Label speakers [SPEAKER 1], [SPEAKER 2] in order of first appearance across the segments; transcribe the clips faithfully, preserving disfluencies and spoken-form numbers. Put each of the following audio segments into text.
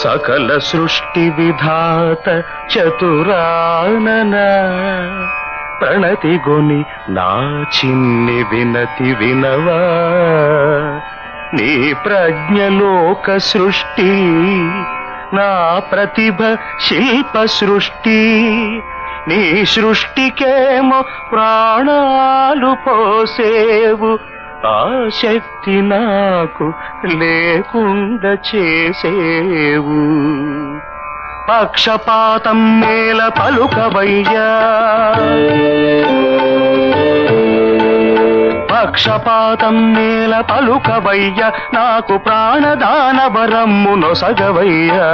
[SPEAKER 1] సకల సృష్టి విధాత చతురానన ప్రణతి గొని నా చిన్ని వినతి వినవా నీ ప్రజ్ఞలోక సృష్టి నా ప్రతిభ శిల్ప సృష్టి నీ సృష్టికేమో ప్రాణాలు పోసేవు ఆ శక్తి నాకు లేకుండా చేసేవు పక్షపాతం మేల పలుకవయ్యా పక్షపాతం మేల పలుకవయ్యా నాకు ప్రాణదాన వరమ్ము నొసగవయ్యా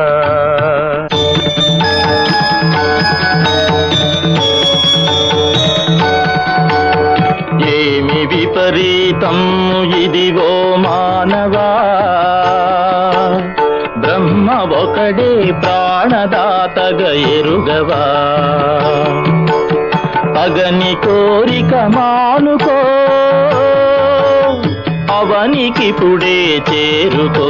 [SPEAKER 1] ఏమి విపరీతం ఇదిగో మానవా బ్రహ్మ ఒకడే ప్రాణదాతగా ఎరుగవా అగని కోరిక మానుకో అవనికి పుడే చేరుకో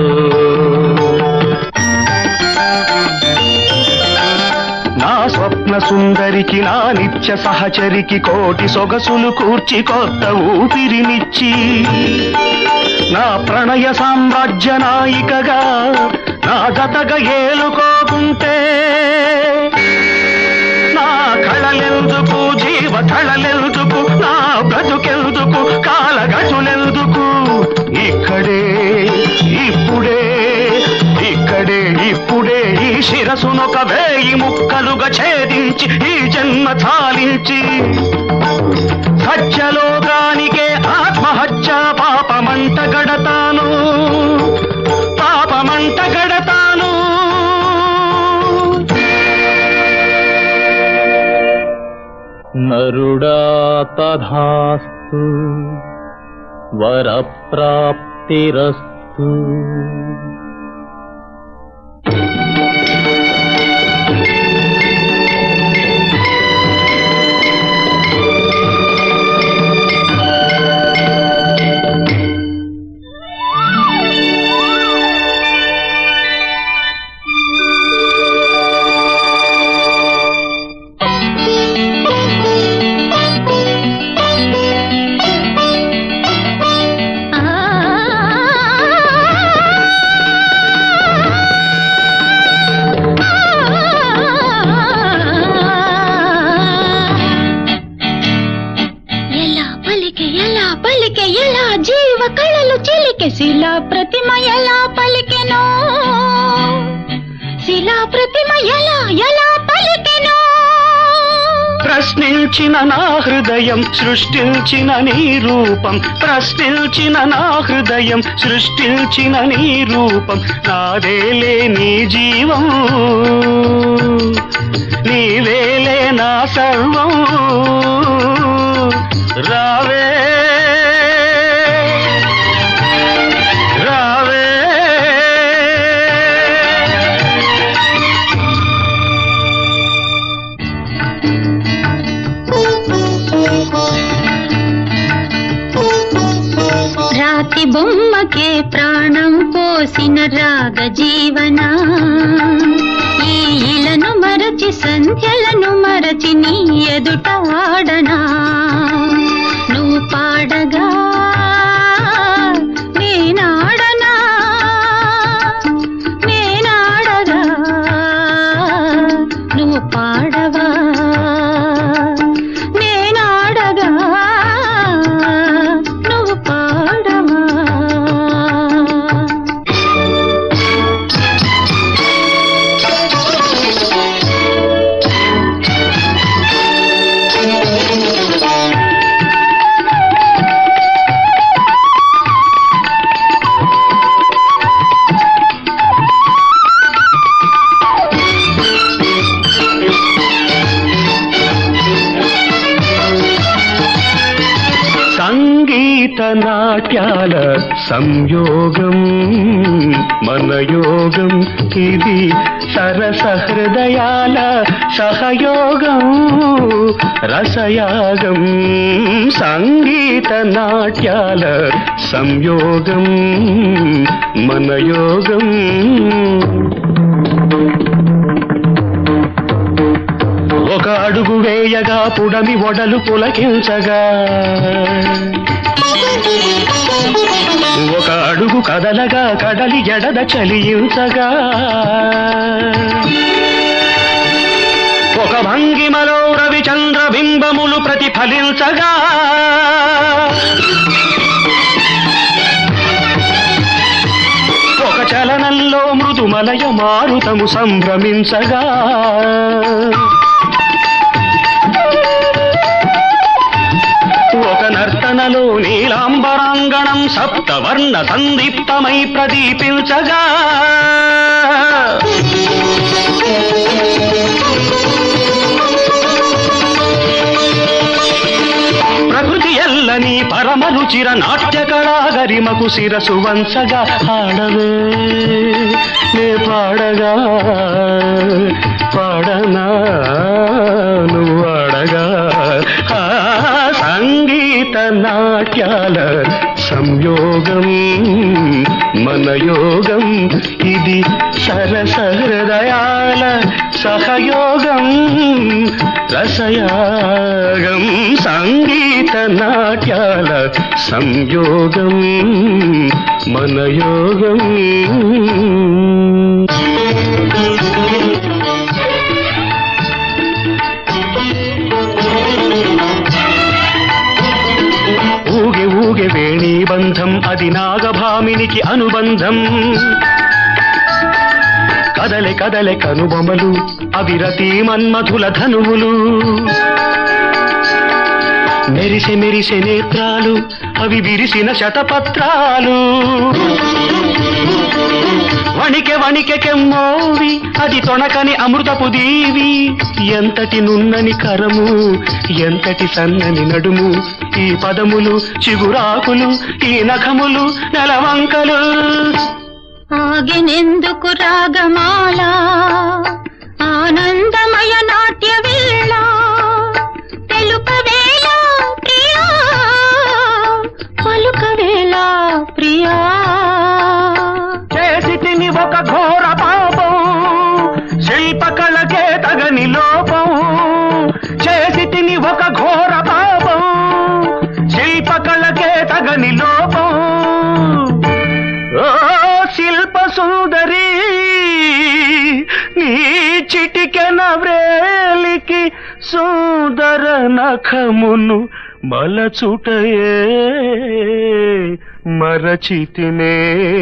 [SPEAKER 1] నా స్వప్న సుందరికి నా నిత్య సహచరికి కోటి సొగసులు కూర్చి కొత్త ఊపిరినిచ్చి నా ప్రణయ సామ్రాజ్య నాయికగా నా జతగా ఏలుకోకుంటే నా కళలెందుకు జీవ కళలెందుకు నా బ్రతుకెందుకు కాలగతులెందుకు ఇక్కడే ఇప్పుడే ఇక్కడే ఇప్పుడే ఈ శిరసునొక వేయి ముక్కలుగా ఛేదించి ఈ జన్మ చాలించి సత్యలోకానికే ఆత్మహత్య పాపమంట గడతాను పాపమంట గడతాను నరుడా తథాస్తు వరప్రాప్తిరస్తు
[SPEAKER 2] శిలా ప్రతిమ ఎలా పలికెనో శిలా ప్రతిమ ఎలా ఎలా పలికెనో
[SPEAKER 1] ప్రశ్నించిన నా హృదయం సృష్టించిన నీ రూపం ప్రశ్నించిన నా హృదయం సృష్టించిన నీ రూపం నాదేలే నీ జీవం నీవేలే నా సర్వం రావే
[SPEAKER 2] రాతి బొమ్మకే ప్రాణం పోసిన రాగ జీవన ఈ ఇలను మరచి సంధ్యలను మరచి నీ ఎదుట ఆడనా నువ్వు పాడగా నేనాడనా నేనాడగా నువ్వు పాడవా నేనాడగా నువ్వు పాడవా
[SPEAKER 1] సంగీత నాట్యాల సంయోగం మన యోగం ఇది సరస హృదయాల సహయోగం రసయాగం సంగీత నాట్యాల సంయోగం మన యోగం ఒక అడుగు వేయగా పుడమి ఒడలు పులకించగా ఒక అడుగు కదలగా కడలి ఎడద చలించగా ఒక భంగిమలో రవిచంద్ర బింబములు ప్రతిఫలించగా ఒక చలనంలో మృదుమలయ మారుతము సంభ్రమించగా ఒక నర్తనలో నీలాంబరాంగణం సప్తవర్ణ సందీప్తమై ప్రదీపించగా ప్రకృతి ఎల్లని పరమ రుచిర నాట్య కళాగరిమకు శిరసు వంచగా ఆడవే నే పాడగా పాడనా నువ్వు ఆడగా సంగీత నాట్యాల సంయోగం మన యోగం ఇది సరస హృదయాల సహయోగం రసయాగం సంగీత నాట్యాల సంయోగం మన యోగం ఊగే ఊగే వేణీ బంధం అది నాగభామినికి అనుబంధం కదలె కదలె కనుబొమలు అవిరతి మన్మధుల ధనువులు మెరిసె మెరిసె నేత్రాలు అవి విరిసిన శతపత్రాలు వణికె వణికె కెమ్మోవి అది తొణకని అమృతపు దీవి ఎంతటి నున్నని కరము ఎంతటి సన్నని నడుము ఈ పదములు చిగురాకులు ఈ నఖములు నెలవంకలు
[SPEAKER 2] ఆగినెందుకు రాగమాల ఆనందమయ నాట్య వేళ తెలుపవేళ ప్రియా పలుకవేళ ప్రియా
[SPEAKER 1] చేసి తిని ఒక ఘోర పాపం శిల్పకళకే తగని లోపం చేసి తిని ఒక ఘోర పాపం శిల్పకళకే తగని లోపం శిల్ప సుందరి నీ చిటికెన వ్రేలికి సుందర నఖమును మలచుటయే మరచితినే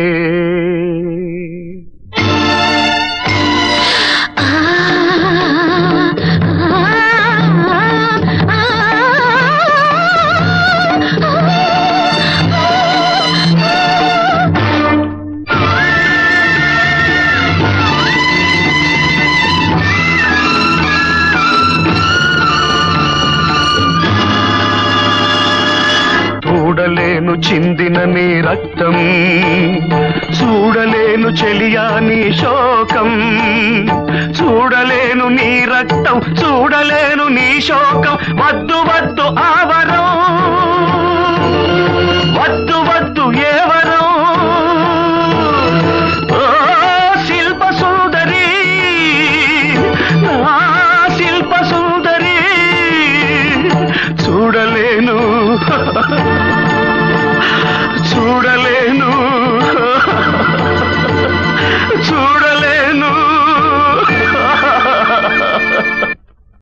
[SPEAKER 1] చూడలేను చిందిన నీ రక్తం చూడలేను చెలియా నీ శోకం చూడలేను నీ రక్తం చూడలేను నీ శోకం వద్దు వద్దు ఆవరం